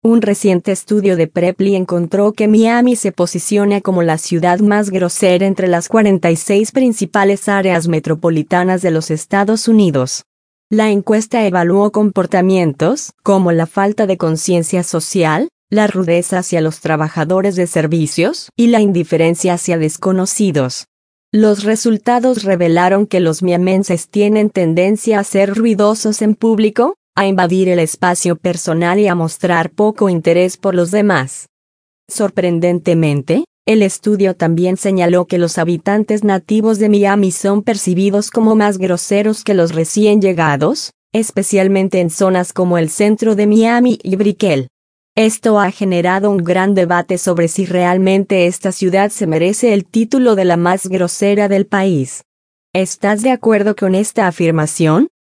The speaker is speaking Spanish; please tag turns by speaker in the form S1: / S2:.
S1: Un reciente estudio de Preply encontró que Miami se posiciona como la ciudad más grosera entre las 46 principales áreas metropolitanas de los Estados Unidos. La encuesta evaluó comportamientos como la falta de conciencia social, la rudeza hacia los trabajadores de servicios y la indiferencia hacia desconocidos. Los resultados revelaron que los miamenses tienen tendencia a ser ruidosos en público, a invadir el espacio personal y a mostrar poco interés por los demás. Sorprendentemente, el estudio también señaló que los habitantes nativos de Miami son percibidos como más groseros que los recién llegados, especialmente en zonas como el centro de Miami y Brickell. Esto ha generado un gran debate sobre si realmente esta ciudad se merece el título de la más grosera del país. ¿Estás de acuerdo con esta afirmación?